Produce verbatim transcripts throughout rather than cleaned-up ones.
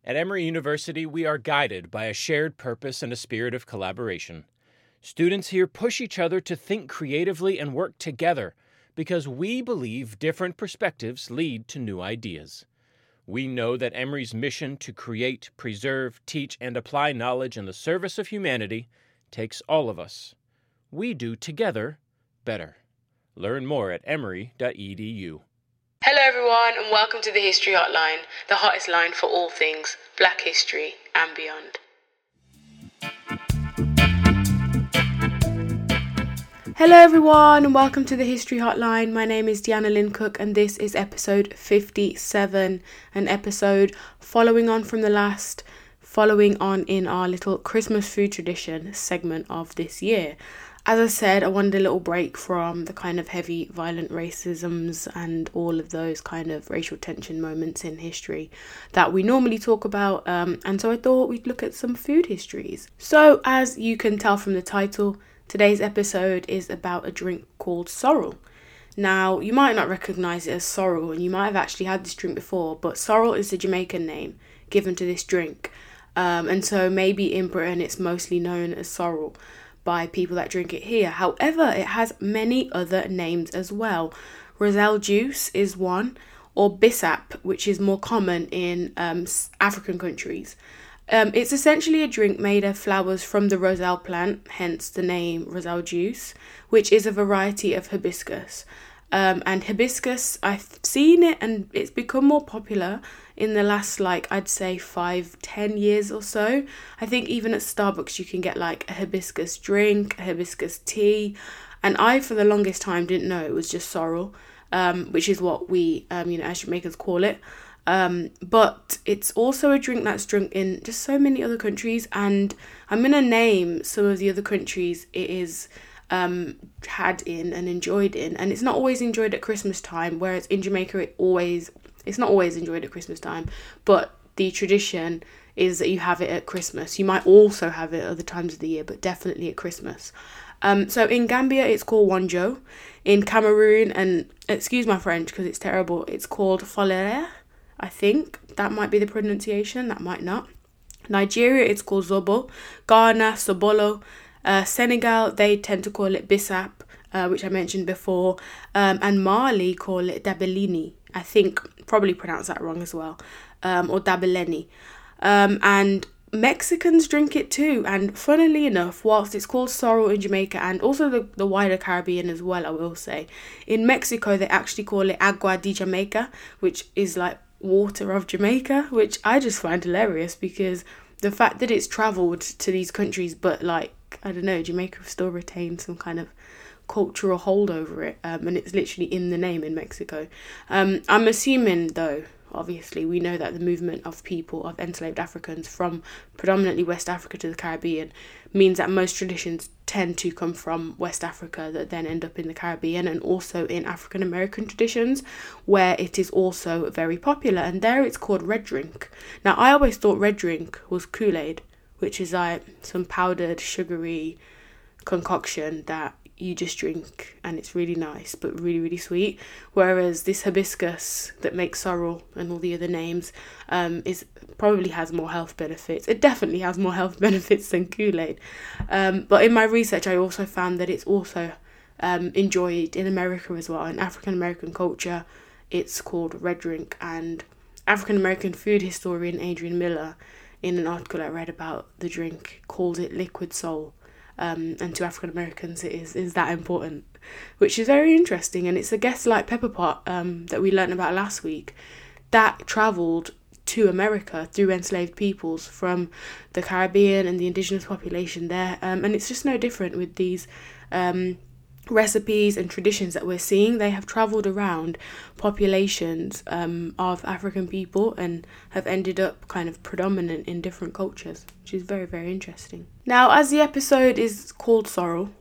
At Emory University, we are guided by a shared purpose and a spirit of collaboration. Students here push each other to think creatively and work together because we believe different perspectives lead to new ideas. We know that Emory's mission to create, preserve, teach, and apply knowledge in the service of humanity takes all of us. We do together better. Learn more at emory dot e d u. Hello everyone and welcome to the History Hotline, the hottest line for all things Black history and beyond. Hello everyone and welcome to the History Hotline. My name is Deanna Lynn Cook and this is episode fifty-seven, an episode following on from the last, following on in our little Christmas food tradition segment of this year. As I said, I wanted a little break from the kind of heavy violent racisms and all of those kind of racial tension moments in history that we normally talk about, um, and so I thought we'd look at some food histories. So as you can tell from the title, today's episode is about a drink called sorrel. Now, you might not recognise it as sorrel, and you might have actually had this drink before, but sorrel is the Jamaican name given to this drink, um, and so maybe in Britain it's mostly known as sorrel by people that drink it here. However, it has many other names as well. Roselle juice is one, or bissap, which is more common in um, African countries. Um, it's essentially a drink made of flowers from the roselle plant, hence the name roselle juice, which is a variety of hibiscus. Um, and hibiscus, I've seen it and it's become more popular in the last, like, I'd say five, ten years or so. I think even at Starbucks you can get like a hibiscus drink, a hibiscus tea. And I, for the longest time, didn't know it was just sorrel, um, which is what we, um, you know, as Jamaicans call it. Um, but it's also a drink that's drunk in just so many other countries. And I'm going to name some of the other countries it is um had in and enjoyed in, and it's not always enjoyed at Christmas time, whereas in Jamaica it always it's not always enjoyed at Christmas time, but the tradition is that you have it at Christmas. You might also have it other times of the year, but definitely at Christmas. Um so in Gambia it's called wanjo. In Cameroon, and excuse my French because it's terrible, it's called folere. I think that might be the pronunciation, that might not. Nigeria it's called zobo. Ghana sobolo. Uh, Senegal, they tend to call it bissap, uh, which I mentioned before, um, and Mali call it dabelini. I think probably pronounce that wrong as well, um, or dabeleni. Um, and Mexicans drink it too, and funnily enough, whilst it's called sorrel in Jamaica and also the, the wider Caribbean as well, I will say, in Mexico they actually call it agua de Jamaica, which is like water of Jamaica, which I just find hilarious because the fact that it's travelled to these countries, but like, I don't know, Jamaica still retains some kind of cultural hold over it, um, and it's literally in the name in Mexico. Um, I'm assuming, though, obviously, we know that the movement of people, of enslaved Africans from predominantly West Africa to the Caribbean means that most traditions tend to come from West Africa that then end up in the Caribbean, and also in African American traditions where it is also very popular, and there it's called red drink. Now, I always thought red drink was Kool-Aid, which is like some powdered sugary concoction that you just drink and it's really nice but really really sweet, whereas this hibiscus that makes sorrel and all the other names um is probably has more health benefits. It definitely has more health benefits than Kool-Aid, um but in my research I also found that it's also um enjoyed in America as well. In African American culture it's called red drink, and African American food historian Adrian Miller, in an article I read about the drink, called it liquid soul. Um, and to African Americans it is, is that important, which is very interesting. And it's a guest like pepper pot um, that we learned about last week that travelled to America through enslaved peoples from the Caribbean and the indigenous population there. Um, and it's just no different with these um, recipes and traditions that we're seeing. They have travelled around populations um, of African people and have ended up kind of predominant in different cultures, which is very, very interesting. Now, as the episode is called Sorrel,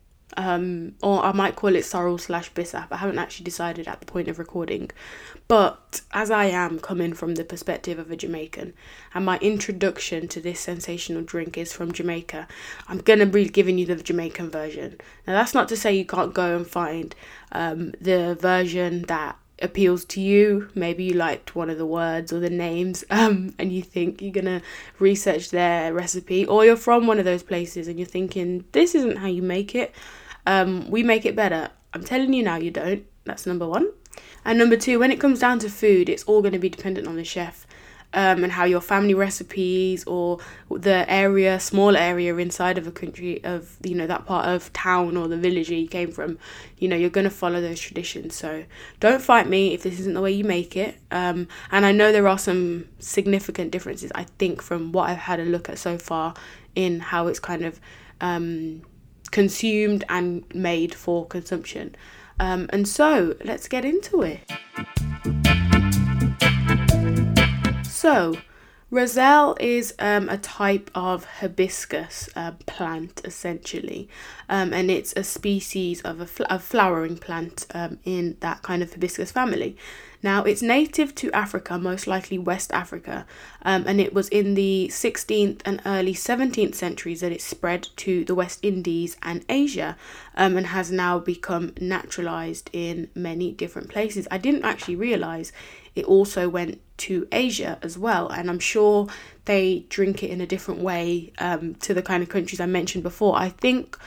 um, or I might call it sorrel slash bissap. I haven't actually decided at the point of recording, but as I am coming from the perspective of a Jamaican, and my introduction to this sensational drink is from Jamaica, I'm going to be giving you the Jamaican version. Now, that's not to say you can't go and find um, the version that appeals to you. Maybe you liked one of the words or the names, um, and you think you're gonna research their recipe, or you're from one of those places and you're thinking, this isn't how you make it. Um, we make it better. I'm telling you now, you don't. That's number one. And number two, when it comes down to food, it's all going to be dependent on the chef. Um, and how your family recipes or the area, small area inside of a country, of, you know, that part of town or the village you came from, you know, you're going to follow those traditions. So don't fight me if this isn't the way you make it. Um, and I know there are some significant differences, I think, from what I've had a look at so far in how it's kind of um, consumed and made for consumption. Um, and so let's get into it. So, roselle is um, a type of hibiscus uh, plant, essentially, um, and it's a species of a, fl- a flowering plant um, in that kind of hibiscus family. Now, it's native to Africa, most likely West Africa, um, and it was in the sixteenth and early seventeenth centuries that it spread to the West Indies and Asia, um, and has now become naturalized in many different places. I didn't actually realize it also went to Asia as well, and I'm sure they drink it in a different way um, to the kind of countries I mentioned before. I think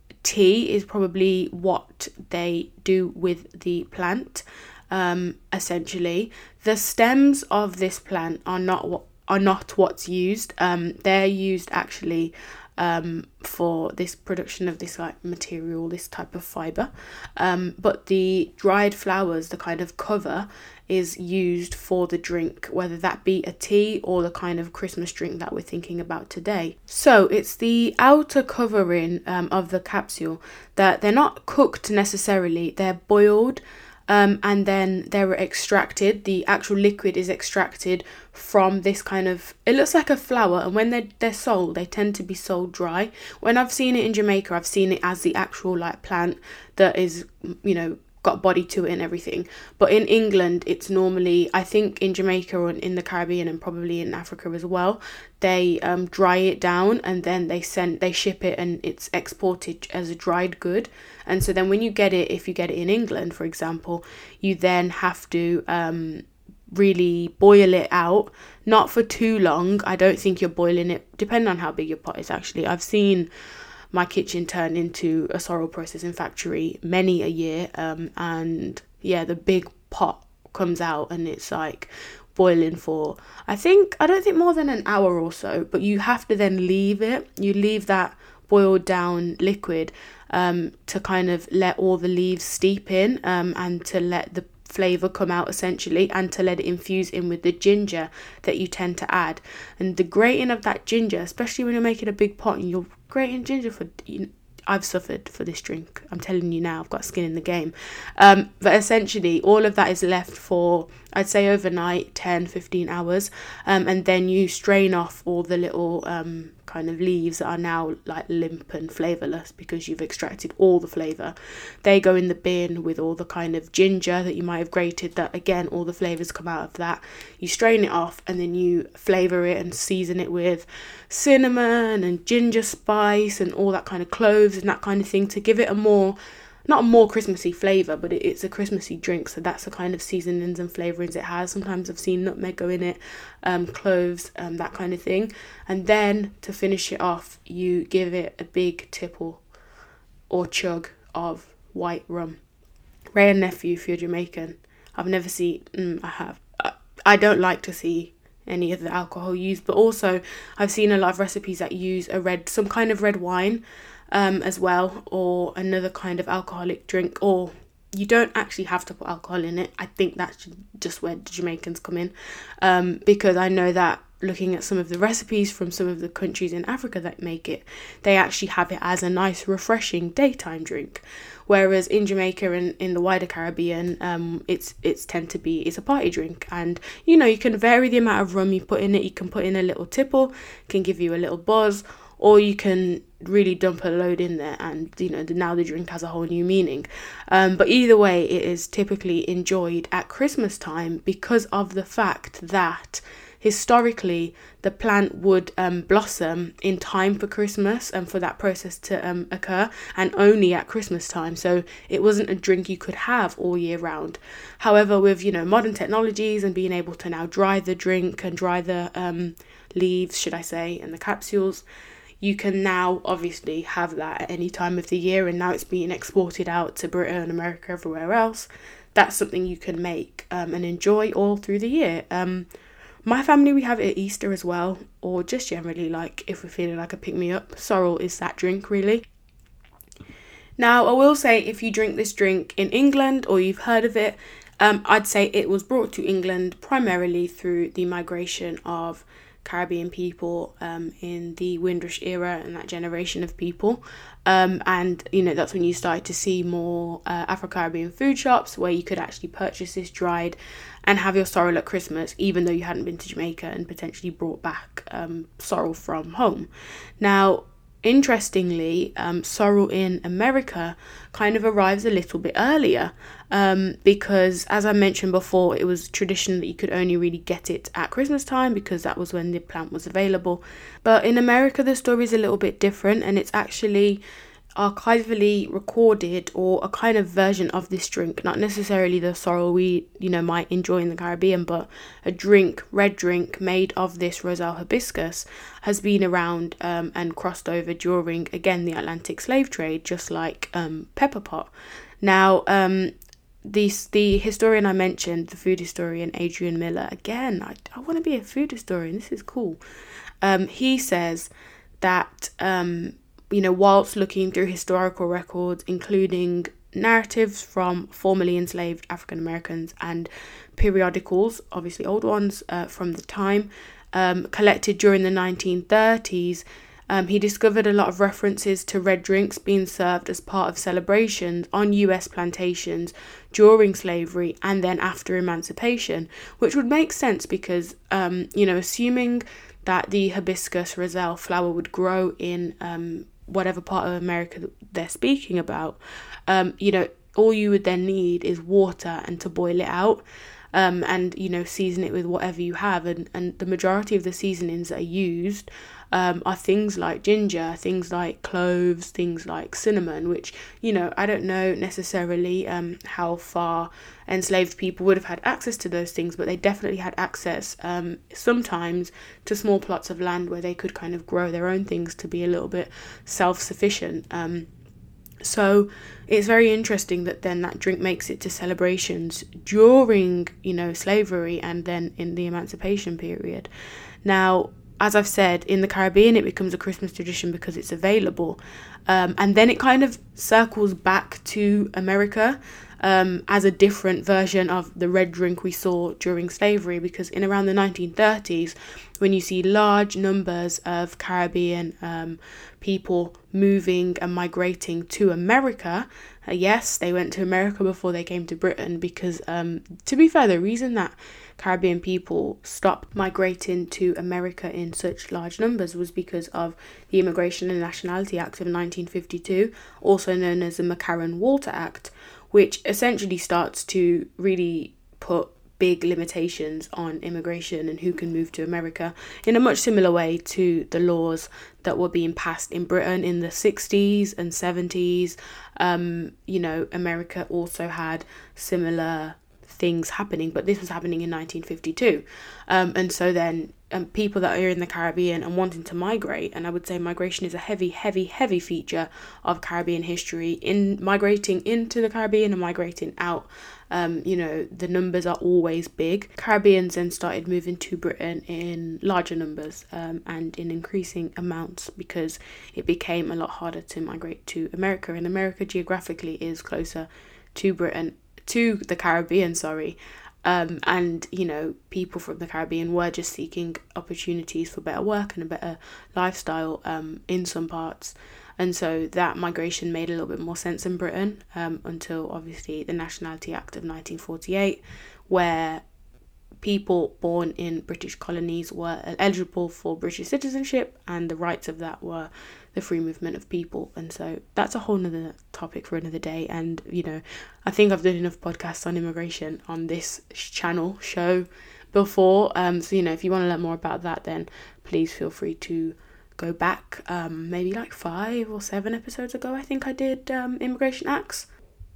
tea is probably what they do with the plant. Um, essentially, the stems of this plant are not what are not what's used. Um, they're used actually um, for this production of this like material, this type of fiber. Um, but the dried flowers, the kind of cover, is used for the drink, whether that be a tea or the kind of Christmas drink that we're thinking about today. So it's the outer covering um, of the capsule that they're not cooked necessarily, they're boiled. Um, and then they're extracted. The actual liquid is extracted from this kind of, it looks like a flower, and when they're, they're sold, they tend to be sold dry. When I've seen it in Jamaica, I've seen it as the actual like plant that is, you know, got body to it and everything. But in England, it's normally, I think in Jamaica or in the Caribbean and probably in Africa as well, they um, dry it down and then they send, they ship it and it's exported as a dried good. And so then when you get it, if you get it in England, for example, you then have to um, really boil it out, not for too long. I don't think you're boiling it, depending on how big your pot is actually. I've seen my kitchen turned into a sorrel processing factory many a year, um, and yeah, the big pot comes out and it's like boiling for, I think, I don't think more than an hour or so, but you have to then leave it, you leave that boiled down liquid um, to kind of let all the leaves steep in um, and to let the flavour come out essentially, and to let it infuse in with the ginger that you tend to add. And the grating of that ginger, especially when you're making a big pot and you're grating ginger for, you know, I've suffered for this drink, I'm telling you now, I've got skin in the game. Um, but essentially all of that is left for, I'd say overnight, ten, fifteen hours, um, and then you strain off all the little um, kind of leaves that are now like limp and flavourless because you've extracted all the flavour. They go in the bin with all the kind of ginger that you might have grated, that again, all the flavours come out of that. You strain it off and then you flavour it and season it with cinnamon and ginger spice and all that kind of cloves and that kind of thing to give it a more, not a more Christmassy flavour, but it, it's a Christmassy drink, so that's the kind of seasonings and flavourings it has. Sometimes I've seen nutmeg go in it, um, cloves, um, that kind of thing. And then to finish it off, you give it a big tipple or chug of white rum. Ray and nephew, if you're Jamaican, I've never seen, mm, I have, I, I don't like to see any of the alcohol used, but also I've seen a lot of recipes that use a red, some kind of red wine, um as well, or another kind of alcoholic drink, or you don't actually have to put alcohol in it. I think that's just where the Jamaicans come in, um because I know that looking at some of the recipes from some of the countries in Africa that make it, they actually have it as a nice refreshing daytime drink, whereas in Jamaica and in the wider Caribbean, um it's it's tend to be it's a party drink. And you know, you can vary the amount of rum you put in it. You can put in a little tipple, can give you a little buzz, or you can really dump a load in there and, you know, now the drink has a whole new meaning. Um, but either way, it is typically enjoyed at Christmas time because of the fact that historically the plant would um, blossom in time for Christmas and for that process to um, occur, and only at Christmas time. So it wasn't a drink you could have all year round. However, with, you know, modern technologies and being able to now dry the drink and dry the um, leaves, should I say, and the capsules, you can now obviously have that at any time of the year, and now it's being exported out to Britain, America, everywhere else. That's something you can make um, and enjoy all through the year. Um, my family, we have it at Easter as well, or just generally, like, if we're feeling like a pick-me-up. Sorrel is that drink, really. Now, I will say, if you drink this drink in England or you've heard of it, um, I'd say it was brought to England primarily through the migration of Caribbean people um, in the Windrush era and that generation of people. Um, and, you know, that's when you started to see more uh, Afro-Caribbean food shops where you could actually purchase this dried and have your sorrel at Christmas, even though you hadn't been to Jamaica and potentially brought back um, sorrel from home. Now, interestingly, um, sorrel in America kind of arrives a little bit earlier um, because, as I mentioned before, it was tradition that you could only really get it at Christmas time because that was when the plant was available. But in America, the story is a little bit different, and it's actually archivally recorded, or a kind of version of this drink, not necessarily the sorrel we, you know, might enjoy in the Caribbean, but a drink, red drink made of this Roselle hibiscus has been around um, and crossed over during, again, the Atlantic slave trade, just like um, pepper pot. Now, um, this, the historian I mentioned, the food historian Adrian Miller, again, I, I want to be a food historian, this is cool. Um, he says that um, you know, whilst looking through historical records, including narratives from formerly enslaved African Americans and periodicals, obviously old ones uh, from the time, um, collected during the nineteen thirties, um, he discovered a lot of references to red drinks being served as part of celebrations on U S plantations during slavery and then after emancipation, which would make sense because, um, you know, assuming that the hibiscus roselle flower would grow in um, whatever part of America they're speaking about, um, you know, all you would then need is water and to boil it out, um, and, you know, season it with whatever you have. And, and the majority of the seasonings that are used um, are things like ginger, things like cloves, things like cinnamon, which, you know, I don't know necessarily um, how far enslaved people would have had access to those things, but they definitely had access um, sometimes to small plots of land where they could kind of grow their own things to be a little bit self-sufficient. Um, so it's very interesting that then that drink makes it to celebrations during, you know, slavery and then in the emancipation period. Now, as I've said, in the Caribbean, it becomes a Christmas tradition because it's available. Um, and then it kind of circles back to America um, as a different version of the red drink we saw during slavery, because in around the nineteen thirties, when you see large numbers of Caribbean um, people moving and migrating to America, uh, yes, they went to America before they came to Britain, because um, to be fair, the reason that Caribbean people stopped migrating to America in such large numbers was because of the Immigration and Nationality Act of nineteen fifty-two, also known as the McCarran-Walter Act, which essentially starts to really put big limitations on immigration and who can move to America, in a much similar way to the laws that were being passed in Britain in the sixties and seventies. Um, you know, America also had similar things happening, but this was happening in nineteen fifty-two. Um, and so then um, people that are in the Caribbean and wanting to migrate, and I would say migration is a heavy, heavy, heavy feature of Caribbean history, in migrating into the Caribbean and migrating out. Um, you know, the numbers are always big. Caribbeans then started moving to Britain in larger numbers um, and in increasing amounts, because it became a lot harder to migrate to America, and America geographically is closer to Britain, to the Caribbean, sorry. Um, and, you know, people from the Caribbean were just seeking opportunities for better work and a better lifestyle um, in some parts. And so that migration made a little bit more sense in Britain um, until obviously the Nationality Act of nineteen forty-eight, where people born in British colonies were eligible for British citizenship, and the rights of that were the free movement of people. And so that's a whole nother topic for another day. And, you know, I think I've done enough podcasts on immigration on this channel show before. Um, so, you know, if you want to learn more about that, then please feel free to go back. Um, maybe like five or seven episodes ago, I think I did um, Immigration Acts.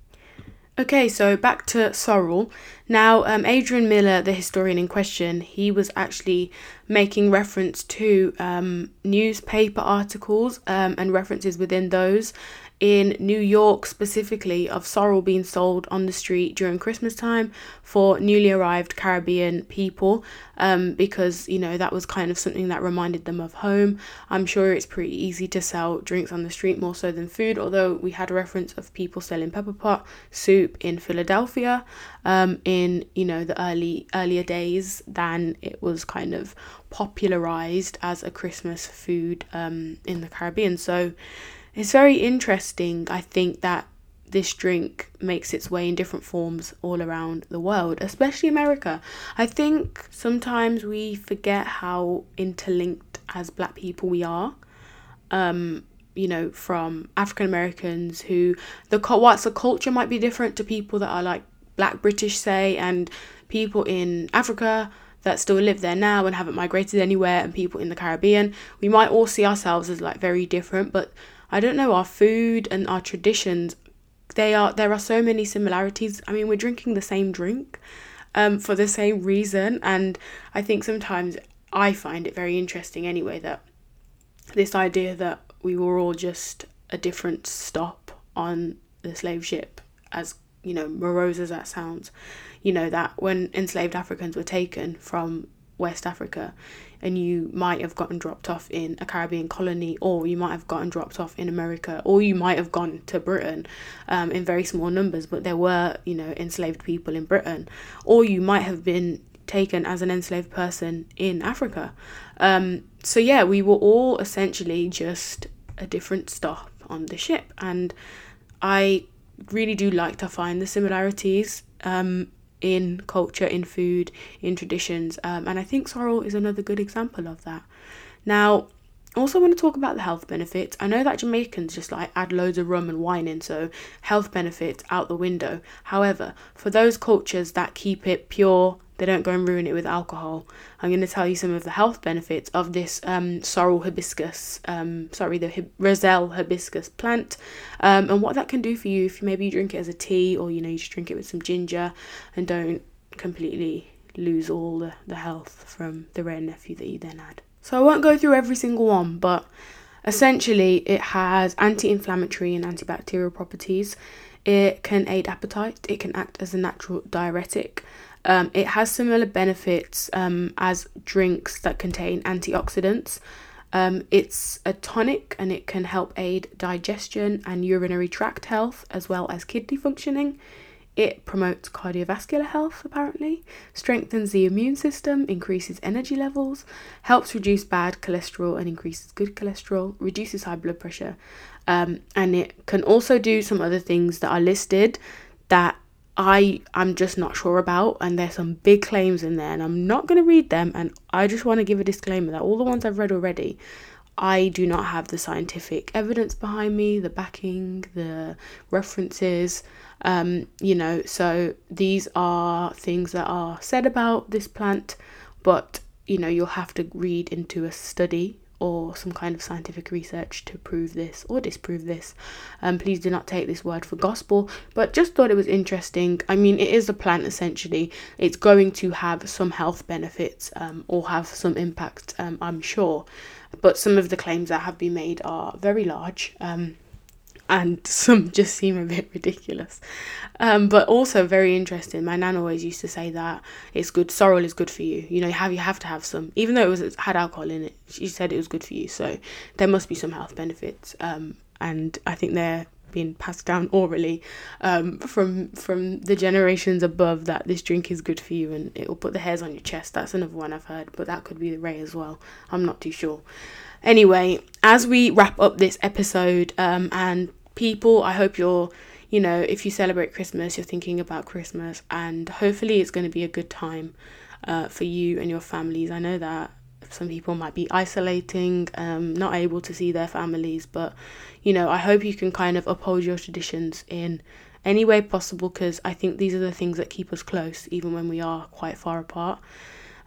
Okay, so back to sorrel. Now, um, Adrian Miller, the historian in question, he was actually making reference to um, newspaper articles um, and references within those in New York specifically of sorrel being sold on the street during Christmas time for newly arrived Caribbean people, um, because, you know, that was kind of something that reminded them of home. I'm sure it's pretty easy to sell drinks on the street, more so than food, although we had a reference of people selling pepper pot soup in Philadelphia um, in, you know, the early earlier days than it was kind of popularized as a Christmas food um, in the Caribbean. So it's very interesting, I think, that this drink makes its way in different forms all around the world, especially America. I think sometimes we forget how interlinked as Black people we are. Um, you know, from African Americans who, the whilst the culture might be different to people that are like Black British, say, and people in Africa that still live there now and haven't migrated anywhere, and people in the Caribbean, we might all see ourselves as like very different, but I don't know, our food and our traditions, they are there are so many similarities. I mean, we're drinking the same drink um, for the same reason, and I think sometimes I find it very interesting anyway that this idea that we were all just a different stop on the slave ship, as, you know, morose as that sounds, you know, that when enslaved Africans were taken from West Africa, and you might have gotten dropped off in a Caribbean colony, or you might have gotten dropped off in America, or you might have gone to Britain um, in very small numbers, but there were, you know, enslaved people in Britain, or you might have been taken as an enslaved person in Africa. Um, so yeah, we were all essentially just a different stop on the ship, and I really do like to find the similarities um, in culture, in food, in traditions, um, and I think sorrel is another good example of that. Now, also want to talk about the health benefits. I know that Jamaicans just like add loads of rum and wine in, so health benefits out the window. However, for those cultures that keep it pure, they don't go and ruin it with alcohol, I'm going to tell you some of the health benefits of this um, sorrel hibiscus, um, sorry, the hib- Roselle hibiscus plant, um, and what that can do for you if maybe you drink it as a tea, or, you know, you just drink it with some ginger and don't completely lose all the, the health from the rare nephew that you then had. So I won't go through every single one, but essentially it has anti-inflammatory and antibacterial properties. It can aid appetite. It can act as a natural diuretic. Um, it has similar benefits um, as drinks that contain antioxidants. Um, it's a tonic, and it can help aid digestion and urinary tract health, as well as kidney functioning. It promotes cardiovascular health, apparently, strengthens the immune system, increases energy levels, helps reduce bad cholesterol and increases good cholesterol, reduces high blood pressure, um, and it can also do some other things that are listed that I am just not sure about, and there's some big claims in there, and I'm not going to read them, and I just want to give a disclaimer that all the ones I've read already, I do not have the scientific evidence behind me, the backing, the references, um, you know, so these are things that are said about this plant, but, you know, you'll have to read into a study or some kind of scientific research to prove this or disprove this. Um, please do not take this word for gospel, but just thought it was interesting. I mean, it is a plant essentially. It's going to have some health benefits um, or have some impact, um, I'm sure. But some of the claims that have been made are very large, um, and some just seem a bit ridiculous. Um, but also very interesting. My nan always used to say that it's good. Sorrel is good for you. You know, you have you have to have some, even though it was it had alcohol in it. She said it was good for you, so there must be some health benefits. Um, and I think they're being passed down orally um, from from the generations above, that this drink is good for you and it will put the hairs on your chest. That's another one I've heard, but that could be the Ray as well. I'm not too sure. Anyway, as we wrap up this episode, um, and people, I hope you're, you know, if you celebrate Christmas, you're thinking about Christmas, and hopefully it's going to be a good time uh, for you and your families. I know that some people might be isolating, um, not able to see their families, but, you know, I hope you can kind of uphold your traditions in any way possible, because I think these are the things that keep us close, even when we are quite far apart.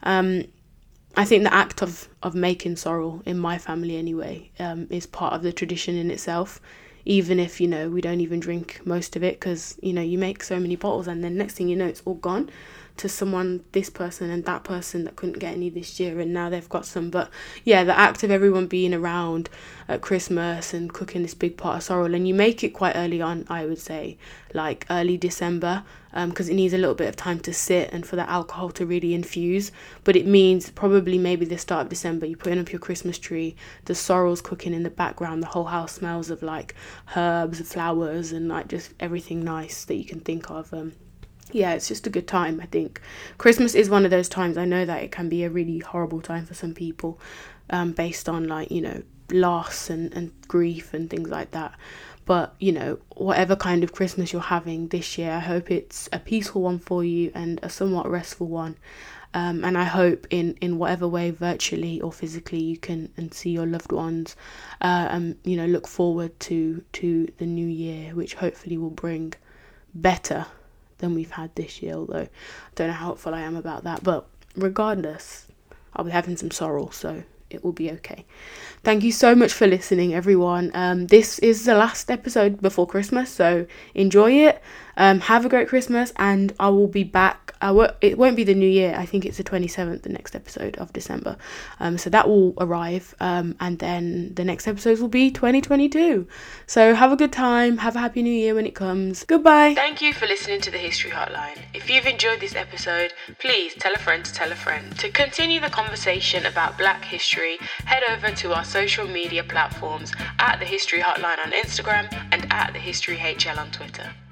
Um, I think the act of, of making sorrel, in my family anyway, um, is part of the tradition in itself. Even if, you know, we don't even drink most of it, because, you know, you make so many bottles and then next thing you know, it's all gone to someone, this person and that person that couldn't get any this year and now they've got some. But yeah, the act of everyone being around at Christmas and cooking this big pot of sorrel, and you make it quite early on, I would say, like early December, because um, it needs a little bit of time to sit and for the alcohol to really infuse. But it means probably maybe the start of December, you're putting up your Christmas tree, the sorrel's cooking in the background, the whole house smells of like herbs, flowers and like just everything nice that you can think of. Um, yeah, it's just a good time, I think. Christmas is one of those times, I know that it can be a really horrible time for some people, um, based on like, you know, loss and, and grief and things like that. But, you know, whatever kind of Christmas you're having this year, I hope it's a peaceful one for you and a somewhat restful one. Um, and I hope in, in whatever way, virtually or physically, you can and see your loved ones, uh, and, you know, look forward to, to the new year, which hopefully will bring better than we've had this year, although I don't know how hopeful I am about that. But regardless, I'll be having some sorrel, so it will be okay. Thank you so much for listening, everyone. Um, this is the last episode before Christmas, so enjoy it. Um, have a great Christmas, and I will be back. I w- it won't be the new year. I think it's the twenty-seventh, the next episode of December. Um, so that will arrive, um, and then the next episodes will be twenty twenty-two. So have a good time. Have a happy new year when it comes. Goodbye. Thank you for listening to the History Hotline. If you've enjoyed this episode, please tell a friend to tell a friend. To continue the conversation about Black history, head over to our social media platforms at the History Hotline on Instagram and at the History H L on Twitter.